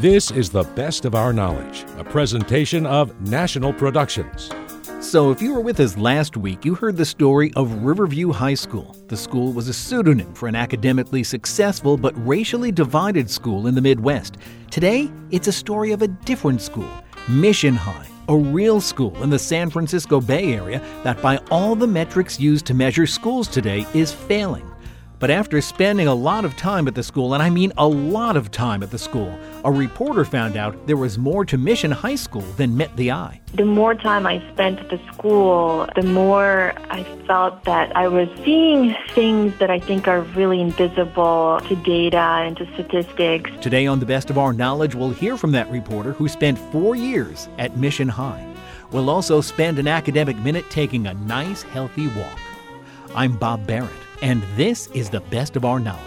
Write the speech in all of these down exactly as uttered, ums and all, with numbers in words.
This is The Best of Our Knowledge, a presentation of National Productions. So if you were with us last week, you heard the story of Riverview High School. The school was a pseudonym for an academically successful but racially divided school in the Midwest. Today, it's a story of a different school, Mission High, a real school in the San Francisco Bay Area that by all the metrics used to measure schools today is failing. But after spending a lot of time at the school, and I mean a lot of time at the school, a reporter found out there was more to Mission High School than met the eye. The more time I spent at the school, the more I felt that I was seeing things that I think are really invisible to data and to statistics. Today on The Best of Our Knowledge, we'll hear from that reporter who spent four years at Mission High. We'll also spend an academic minute taking a nice, healthy walk. I'm Bob Barrett, and this is The Best of Our Knowledge.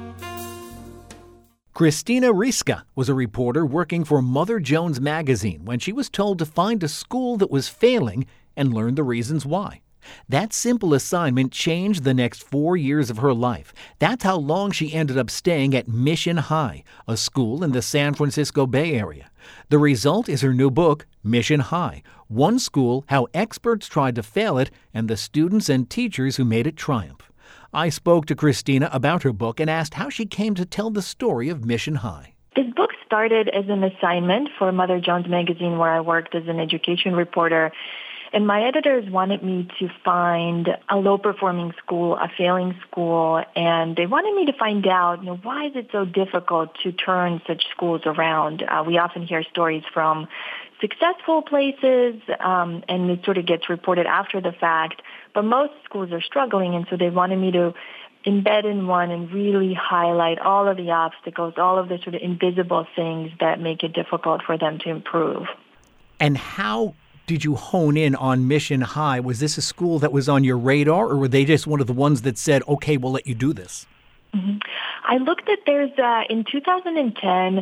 Christina Riska was a reporter working for Mother Jones magazine when she was told to find a school that was failing and learn the reasons why. That simple assignment changed the next four years of her life. That's how long she ended up staying at Mission High, a school in the San Francisco Bay Area. The result is her new book, Mission High, One School, How Experts Tried to Fail It, and the Students and Teachers Who Made It Triumph. I spoke to Christina about her book and asked how she came to tell the story of Mission High. This book started as an assignment for Mother Jones magazine, where I worked as an education reporter. And my editors wanted me to find a low-performing school, a failing school, and they wanted me to find out, you know, why is it so difficult to turn such schools around? Uh, we often hear stories from successful places, um, and it sort of gets reported after the fact, but most schools are struggling, and so they wanted me to embed in one and really highlight all of the obstacles, all of the sort of invisible things that make it difficult for them to improve. And how did you hone in on Mission High? Was this a school that was on your radar, or were they just one of the ones that said, okay, we'll let you do this? Mm-hmm. I looked at there's, uh, in two thousand ten,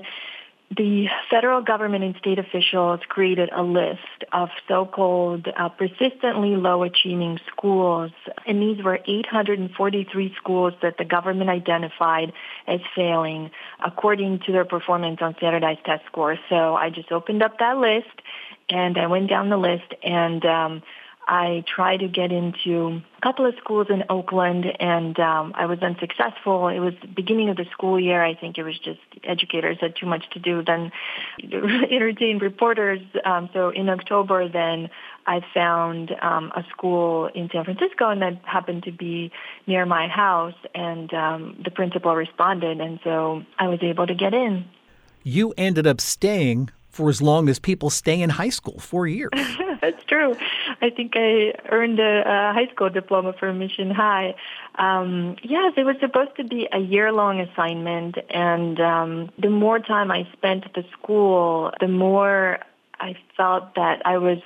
the federal government and state officials created a list of so-called uh, persistently low-achieving schools, and these were eight hundred forty-three schools that the government identified as failing according to their performance on standardized test scores. So I just opened up that list, and I went down the list, and um, I tried to get into a couple of schools in Oakland, and um, I was unsuccessful. It was the beginning of the school year. I think it was just educators had too much to do than entertain reporters. Um, so in October, then I found um, a school in San Francisco, and that happened to be near my house, and um, the principal responded, and so I was able to get in. You ended up staying for as long as people stay in high school, four years. That's true. I think I earned a, a high school diploma from Mission High. Um, yes, it was supposed to be a year-long assignment, and um, the more time I spent at the school, the more I felt that I was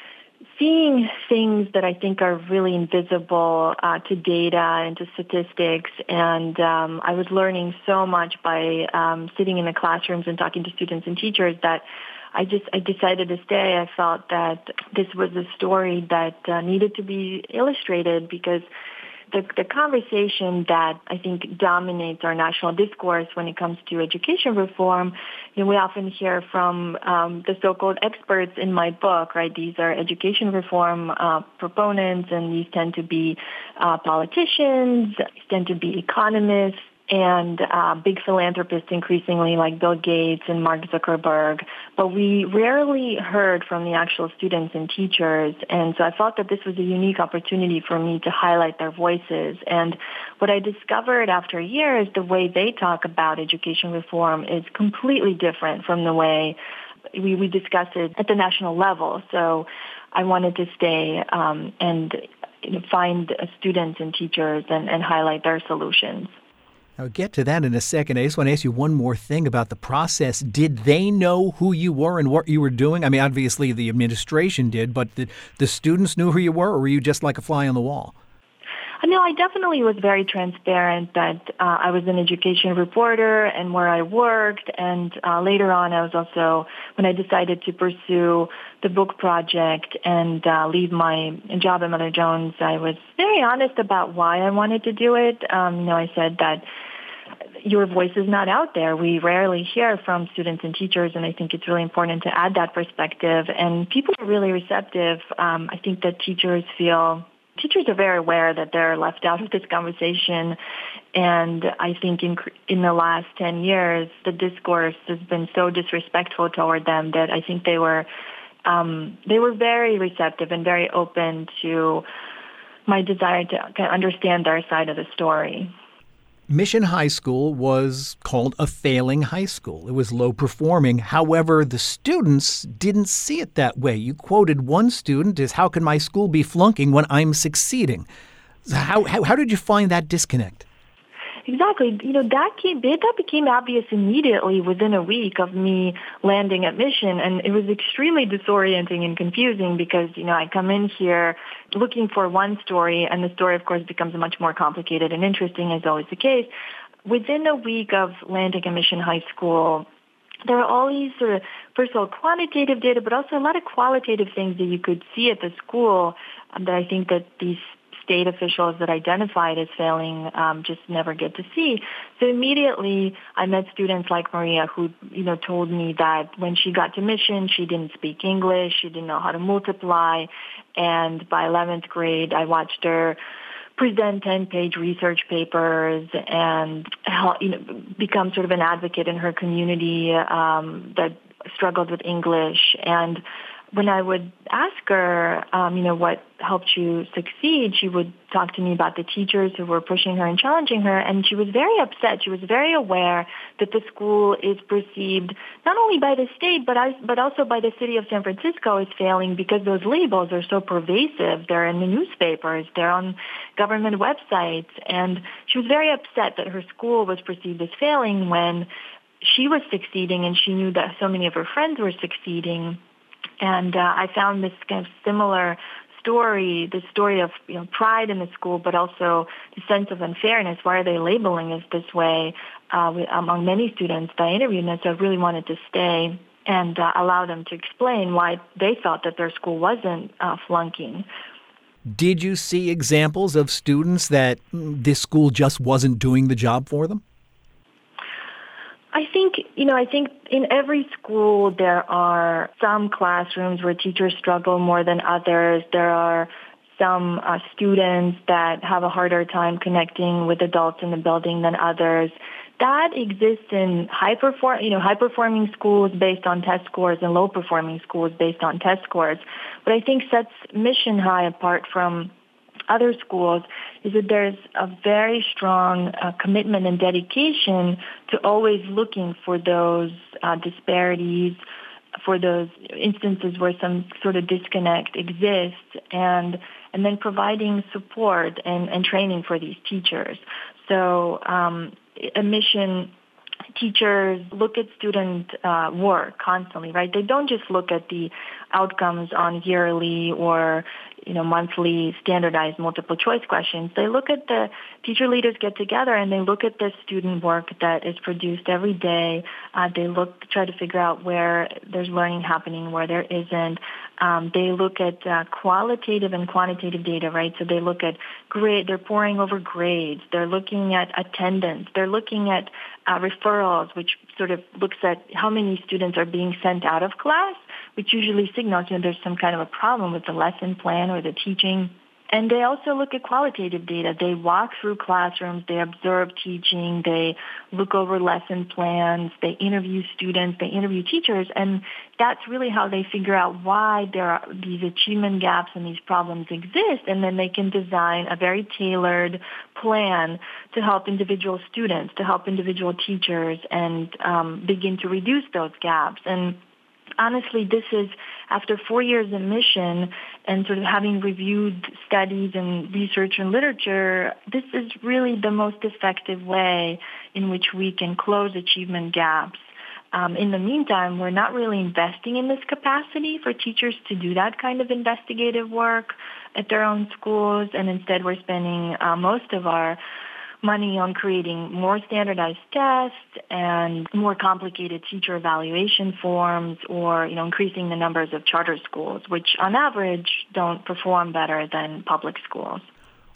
seeing things that I think are really invisible uh, to data and to statistics, and um, I was learning so much by um, sitting in the classrooms and talking to students and teachers that I just I decided to stay. I felt that this was a story that uh, needed to be illustrated because the, the conversation that I think dominates our national discourse when it comes to education reform, you know, we often hear from um, the so-called experts in my book, right? These are education reform uh, proponents, and these tend to be uh, politicians, these tend to be economists, and uh, big philanthropists increasingly like Bill Gates and Mark Zuckerberg. But we rarely heard from the actual students and teachers. And so I felt that this was a unique opportunity for me to highlight their voices. And what I discovered after a year is the way they talk about education reform is completely different from the way we, we discuss it at the national level. So I wanted to stay um, and you know, find uh, students and teachers and, and highlight their solutions. I'll get to that in a second. I just want to ask you one more thing about the process. Did they know who you were and what you were doing? I mean, obviously the administration did, but the, the students knew who you were, or were you just like a fly on the wall? No, I definitely was very transparent that uh, I was an education reporter and where I worked. And uh, later on, I was also, when I decided to pursue the book project and uh, leave my job at Mother Jones, I was very honest about why I wanted to do it. Um, you know, I said that your voice is not out there. We rarely hear from students and teachers, and I think it's really important to add that perspective. And people are really receptive. Um, I think that teachers feel, teachers are very aware that they're left out of this conversation. And I think in, in the last ten years, the discourse has been so disrespectful toward them that I think they were, um, they were very receptive and very open to my desire to kind of understand their side of the story. Mission High School was called a failing high school. It was low performing. However, the students didn't see it that way. You quoted one student as, "How can my school be flunking when I'm succeeding?" How, how, how did you find that disconnect? Exactly. You know, that came, that became obvious immediately within a week of me landing at Mission. And it was extremely disorienting and confusing because, you know, I come in here looking for one story, and the story, of course, becomes much more complicated and interesting, as always the case. Within a week of landing at Mission High School, there are all these sort of, first of all, quantitative data, but also a lot of qualitative things that you could see at the school um, that I think that these state officials that identified as failing um, just never get to see. So immediately I met students like Maria who, you know, told me that when she got to Mission, she didn't speak English, she didn't know how to multiply, and by eleventh grade, I watched her present ten-page research papers and help, you know, become sort of an advocate in her community um, that struggled with English. And when I would ask her, um, you know, what helped you succeed, she would talk to me about the teachers who were pushing her and challenging her, and she was very upset. She was very aware that the school is perceived not only by the state, but I, but also by the city of San Francisco as failing because those labels are so pervasive. They're in the newspapers, they're on government websites, and she was very upset that her school was perceived as failing when she was succeeding and she knew that so many of her friends were succeeding. And uh, I found this kind of similar story, the story of, you know, pride in the school, but also the sense of unfairness. Why are they labeling us this way uh, among many students that I interviewed? And so I really wanted to stay and uh, allow them to explain why they thought that their school wasn't uh, flunking. Did you see examples of students that this school just wasn't doing the job for them? I think, you know, I think in every school there are some classrooms where teachers struggle more than others. There are some uh, students that have a harder time connecting with adults in the building than others. That exists in high perform, you know, high performing schools based on test scores and low performing schools based on test scores. What I think sets Mission High apart from other schools is that there's a very strong uh, commitment and dedication to always looking for those uh, disparities, for those instances where some sort of disconnect exists, and and then providing support and, and training for these teachers. So um, a mission teachers look at student uh, work constantly, right? They don't just look at the outcomes on yearly or, you know, monthly standardized multiple choice questions. They look at the teacher leaders get together and they look at the student work that is produced every day. Uh, they look, try to figure out where there's learning happening, where there isn't. Um, they look at uh, qualitative and quantitative data, right? So they look at grade, they're poring over grades. They're looking at attendance. They're looking at uh, referrals, which sort of looks at how many students are being sent out of class, which usually signals, you know, there's some kind of a problem with the lesson plan or the teaching. And they also look at qualitative data. They walk through classrooms, they observe teaching, they look over lesson plans, they interview students, they interview teachers, and that's really how they figure out why there are these achievement gaps and these problems exist, and then they can design a very tailored plan to help individual students, to help individual teachers, and um, begin to reduce those gaps. And honestly, this is, after four years in Mission and sort of having reviewed studies and research and literature, this is really the most effective way in which we can close achievement gaps. Um, in the meantime, we're not really investing in this capacity for teachers to do that kind of investigative work at their own schools, and instead we're spending uh, most of our money on creating more standardized tests and more complicated teacher evaluation forms, or, you know, increasing the numbers of charter schools, which on average don't perform better than public schools.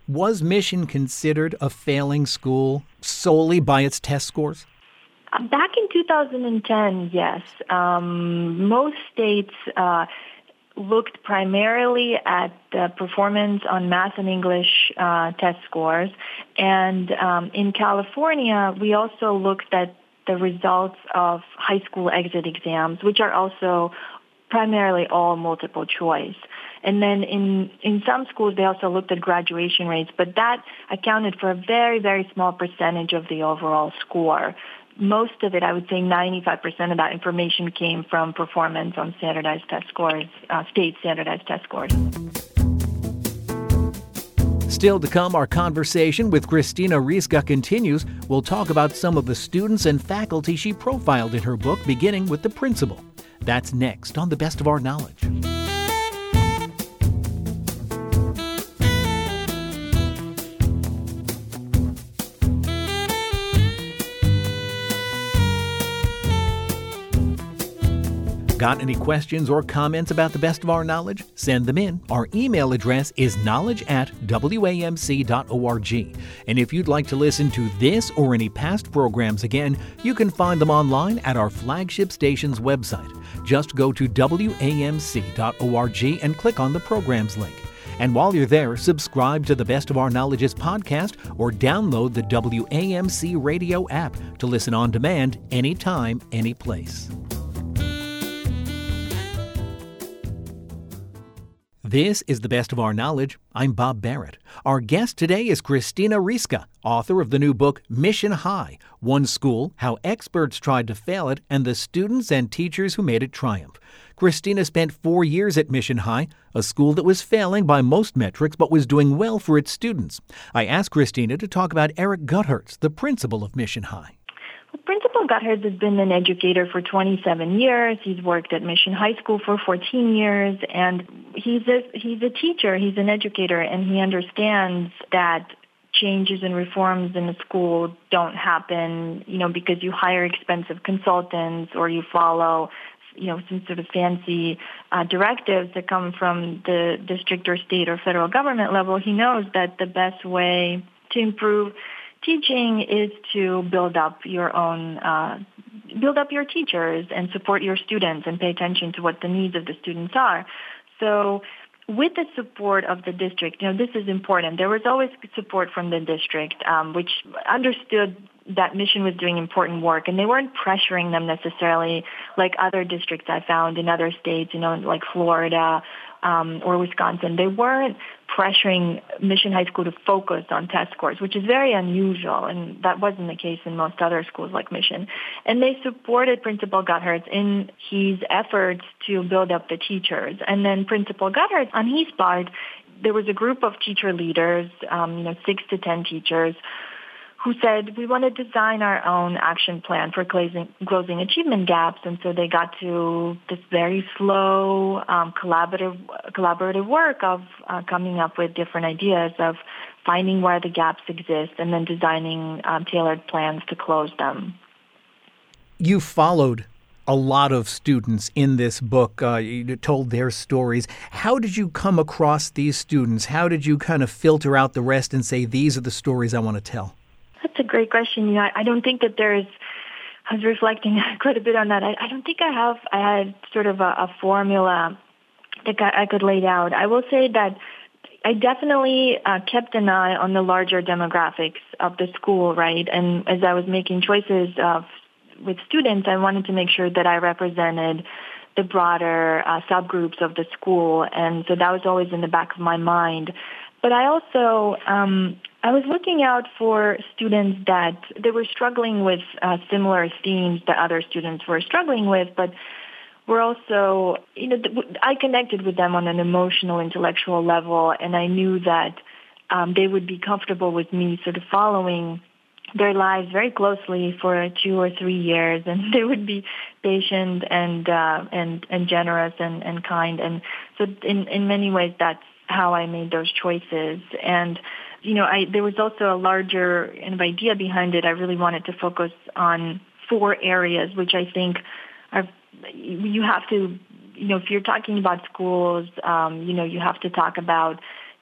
Was Mission considered a failing school solely by its test scores? Uh, Back in two thousand ten, yes. Um, most states uh, looked primarily at the performance on math and English uh, test scores. And um, in California, we also looked at the results of high school exit exams, which are also primarily all multiple choice. And then in, in some schools, they also looked at graduation rates, but that accounted for a very, very small percentage of the overall score. Most of it, I would say ninety-five percent of that information came from performance on standardized test scores, uh, state standardized test scores. Still to come, our conversation with Christina Rieska continues. We'll talk about some of the students and faculty she profiled in her book, beginning with the principal. That's next on The Best of Our Knowledge. Got any questions or comments about The Best of Our Knowledge? Send them in. Our email address is knowledge at w a m c dot org. And if you'd like to listen to this or any past programs again, you can find them online at our flagship station's website. Just go to w a m c dot org and click on the programs link. And while you're there, subscribe to the Best of Our Knowledge's podcast or download the W A M C radio app to listen on demand anytime, anyplace. This is The Best of Our Knowledge. I'm Bob Barrett. Our guest today is Christina Rieska, author of the new book Mission High, One School, How Experts Tried to Fail It, and the Students and Teachers Who Made It Triumph. Christina spent four years at Mission High, a school that was failing by most metrics but was doing well for its students. I asked Christina to talk about Eric Guthertz, the principal of Mission High. Principal Guthertz has been an educator for twenty-seven years. He's worked at Mission High School for fourteen years, and he's a, he's a teacher, he's an educator, and he understands that changes and reforms in the school don't happen, you know, because you hire expensive consultants or you follow, you know, some sort of fancy uh, directives that come from the district or state or federal government level. He knows that the best way to improve teaching is to build up your own, uh, build up your teachers and support your students and pay attention to what the needs of the students are. So with the support of the district, you know, this is important. There was always support from the district, um, which understood that Mission was doing important work, and they weren't pressuring them necessarily like other districts I found in other states, you know, like Florida um, or Wisconsin. They weren't pressuring Mission High School to focus on test scores, which is very unusual, and that wasn't the case in most other schools like Mission. And they supported Principal Guthertz in his efforts to build up the teachers. And then Principal Guthertz, on his part, there was a group of teacher leaders, um, you know, six to ten teachers, who said, we want to design our own action plan for closing, closing achievement gaps. And so they got to this very slow, um, collaborative, collaborative work of uh, coming up with different ideas of finding where the gaps exist and then designing um, tailored plans to close them. You followed a lot of students in this book. Uh, you told their stories. How did you come across these students? How did you kind of filter out the rest and say, these are the stories I want to tell? That's a great question. You know, I, I don't think that there's, I was reflecting quite a bit on that. I, I don't think I have, I had sort of a, a formula that I, I could lay out. I will say that I definitely uh, kept an eye on the larger demographics of the school, right? And as I was making choices of, with students, I wanted to make sure that I represented the broader uh, subgroups of the school. And so that was always in the back of my mind. But I also, um, I was looking out for students that they were struggling with uh, similar themes that other students were struggling with, but were also, you know, I connected with them on an emotional, intellectual level, and I knew that um, they would be comfortable with me sort of following their lives very closely for two or three years, and they would be patient and uh, and and generous and, and kind. And so in, in many ways, that's how I made those choices. And, you know, I, there was also a larger kind of idea behind it. I really wanted to focus on four areas, which I think are, you have to, you know, if you're talking about schools, um, you know, you have to talk about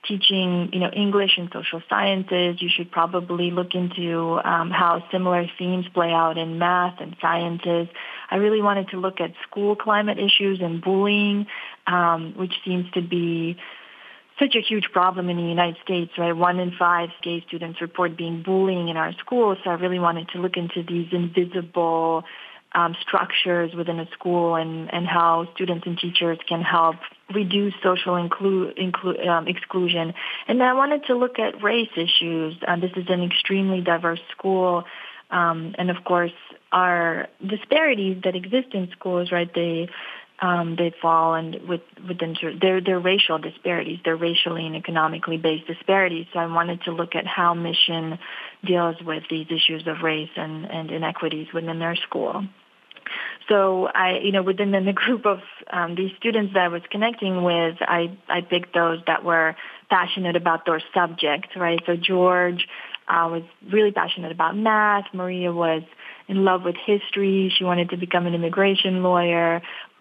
teaching, you know, English and social sciences. You should probably look into um, how similar themes play out in math and sciences. I really wanted to look at school climate issues and bullying, um, which seems to be such a huge problem in the United States, right? One in five gay students report being bullying in our schools. So I really wanted to look into these invisible um, structures within a school and, and how students and teachers can help reduce social inclu- inclu- um, exclusion. And then I wanted to look at race issues. Uh, this is an extremely diverse school. Um, and of course, our disparities that exist in schools, right, they Um, they fall and with within they're they're racial disparities. They're racially and economically based disparities. So I wanted to look at how Mission deals with these issues of race and, and inequities within their school. So I, you know, within the group of um, these students that I was connecting with, I I picked those that were passionate about their subject, right? So George uh, was really passionate about math. Maria was in love with history. She wanted to become an immigration lawyer.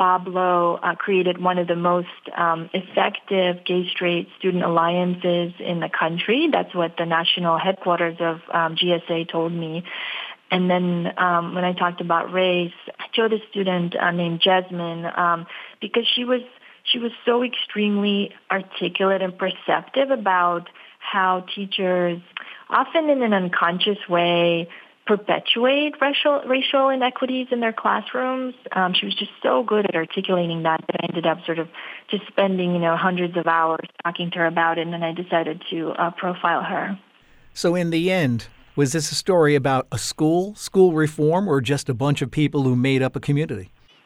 Pablo uh, created one of the most um, effective gay-straight student alliances in the country. That's what the national headquarters of um, G S A told me. And then um, when I talked about race, I chose a student uh, named Jasmine um, because she was she was so extremely articulate and perceptive about how teachers, often in an unconscious way, perpetuate racial racial inequities in their classrooms. Um, she was just so good at articulating that that I ended up sort of just spending, you know, hundreds of hours talking to her about it, and then I decided to uh, profile her. So in the end, was this a story about a school, school reform, or just a bunch of people who made up a community?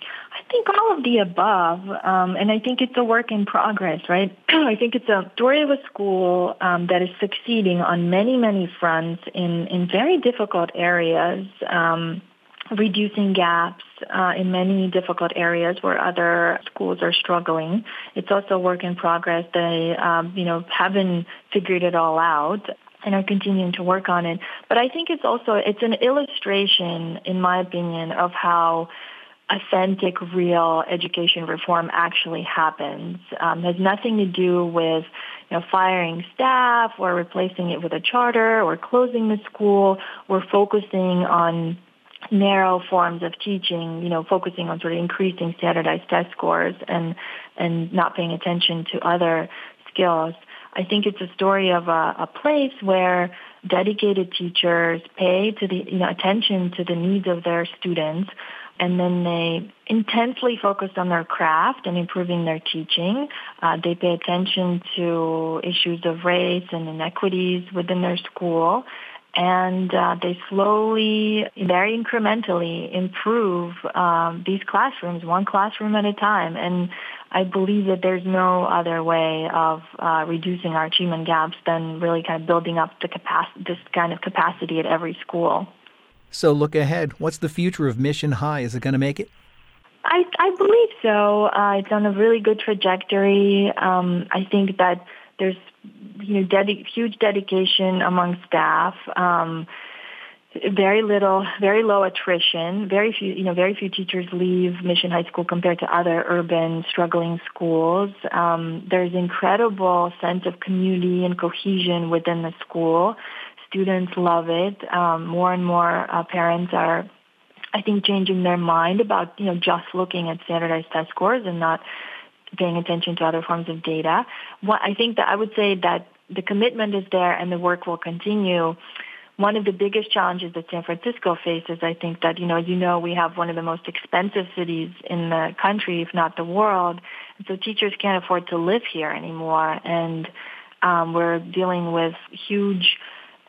I think all of the above, um, and I think it's a work in progress, right? I think it's a story of a school um, that is succeeding on many, many fronts in, in very difficult areas, um, reducing gaps uh, in many difficult areas where other schools are struggling. It's also a work in progress. They, um, you know, haven't figured it all out and are continuing to work on it. But I think it's also, it's an illustration, in my opinion, of how authentic, real education reform actually happens. Um, it has nothing to do with, you know, firing staff or replacing it with a charter or closing the school or focusing on narrow forms of teaching, you know, focusing on sort of increasing standardized test scores and, and not paying attention to other skills. I think it's a story of a, a place where dedicated teachers pay to the, you know, attention to the needs of their students, and then they intensely focus on their craft and improving their teaching. Uh, they pay attention to issues of race and inequities within their school, and uh, they slowly, very incrementally improve um, these classrooms, one classroom at a time. And I believe that there's no other way of uh, reducing our achievement gaps than really kind of building up the capacity, this kind of capacity at every school. So look ahead. What's the future of Mission High? Is it going to make it? I, I believe so. Uh, it's on a really good trajectory. Um, I think that there's, you know, dedi- huge dedication among staff. Um, very little, very low attrition. Very few, you know, very few teachers leave Mission High School compared to other urban struggling schools. Um, there's incredible sense of community and cohesion within the school. Students love it. Um, more and more uh, parents are, I think, changing their mind about, you know, just looking at standardized test scores and not paying attention to other forms of data. What I think that I would say that the commitment is there and the work will continue. One of the biggest challenges that San Francisco faces, I think that, you know, as you know, we have one of the most expensive cities in the country, if not the world. And so teachers can't afford to live here anymore. And um, we're dealing with huge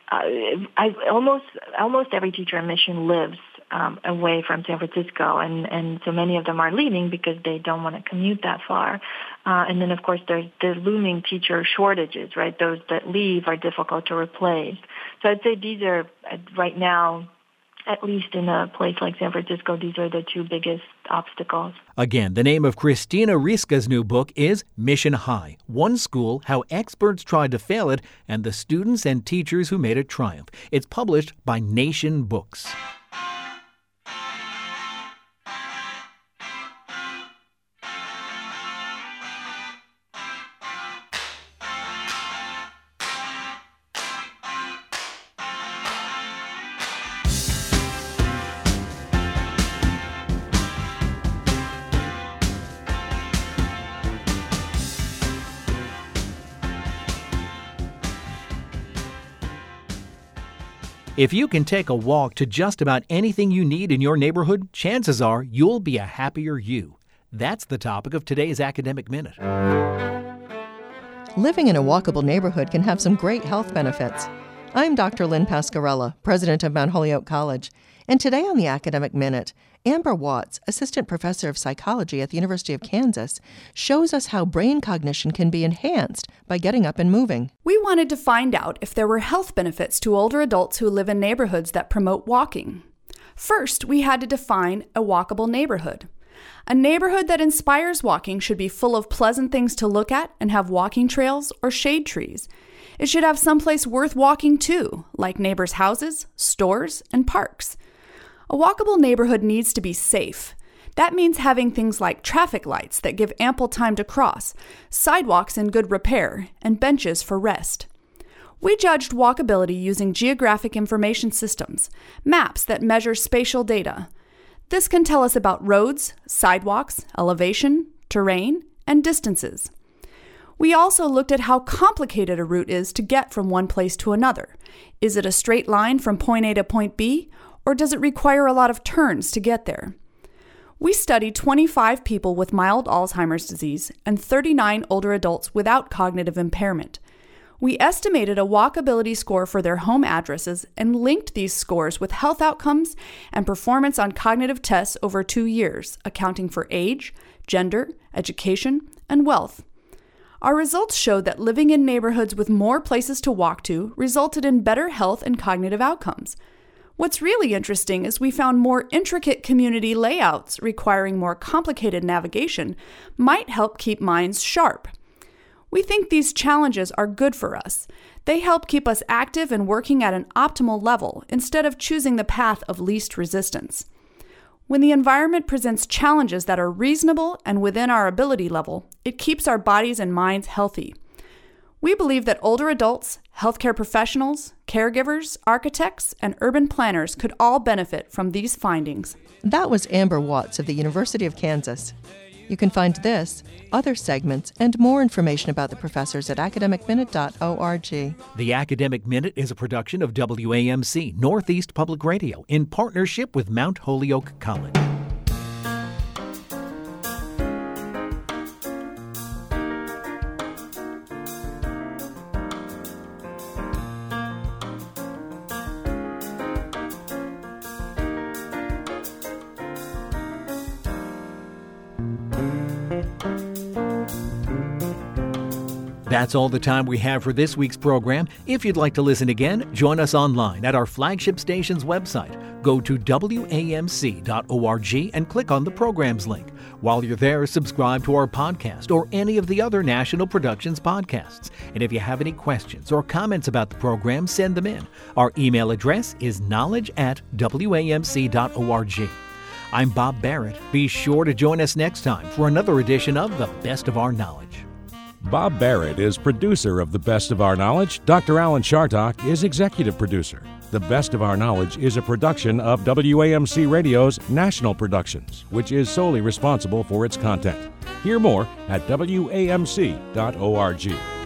Uh, I almost almost every teacher in Mission lives um, away from San Francisco, and, and so many of them are leaving because they don't want to commute that far. Uh, and then, of course, there's the looming teacher shortages, right? Those that leave are difficult to replace. So I'd say these are, right now, at least in a place like San Francisco, these are the two biggest obstacles. Again, the name of Christina Riska's new book is Mission High, One School, How Experts Tried to Fail It, and the Students and Teachers Who Made It Triumph. It's published by Nation Books. If you can take a walk to just about anything you need in your neighborhood, chances are you'll be a happier you. That's the topic of today's Academic Minute. Living in a walkable neighborhood can have some great health benefits. I'm Doctor Lynn Pascarella, president of Mount Holyoke College, and today on the Academic Minute, Amber Watts, assistant professor of psychology at the University of Kansas, shows us how brain cognition can be enhanced by getting up and moving. We wanted to find out if there were health benefits to older adults who live in neighborhoods that promote walking. First, we had to define a walkable neighborhood. A neighborhood that inspires walking should be full of pleasant things to look at and have walking trails or shade trees. It should have someplace worth walking to, like neighbors' houses, stores, and parks. A walkable neighborhood needs to be safe. That means having things like traffic lights that give ample time to cross, sidewalks in good repair, and benches for rest. We judged walkability using geographic information systems, maps that measure spatial data. This can tell us about roads, sidewalks, elevation, terrain, and distances. We also looked at how complicated a route is to get from one place to another. Is it a straight line from point A to point B, or does it require a lot of turns to get there? We studied twenty-five people with mild Alzheimer's disease and thirty-nine older adults without cognitive impairment. We estimated a walkability score for their home addresses and linked these scores with health outcomes and performance on cognitive tests over two years, accounting for age, gender, education, and wealth. Our results showed that living in neighborhoods with more places to walk to resulted in better health and cognitive outcomes. What's really interesting is we found more intricate community layouts requiring more complicated navigation might help keep minds sharp. We think these challenges are good for us. They help keep us active and working at an optimal level instead of choosing the path of least resistance. When the environment presents challenges that are reasonable and within our ability level, it keeps our bodies and minds healthy. We believe that older adults, healthcare professionals, caregivers, architects, and urban planners could all benefit from these findings. That was Amber Watts of the University of Kansas. You can find this, other segments, and more information about the professors at academic minute dot org. The Academic Minute is a production of W A M C, Northeast Public Radio, in partnership with Mount Holyoke College. That's all the time we have for this week's program. If you'd like to listen again, join us online at our flagship station's website. Go to W A M C dot org and click on the programs link. While you're there, subscribe to our podcast or any of the other National Productions podcasts. And if you have any questions or comments about the program, send them in. Our email address is knowledge at W A M C dot org. I'm Bob Barrett. Be sure to join us next time for another edition of The Best of Our Knowledge. Bob Barrett is producer of The Best of Our Knowledge. Doctor Alan Chartock is executive producer. The Best of Our Knowledge is a production of W A M C Radio's National Productions, which is solely responsible for its content. Hear more at W A M C dot org.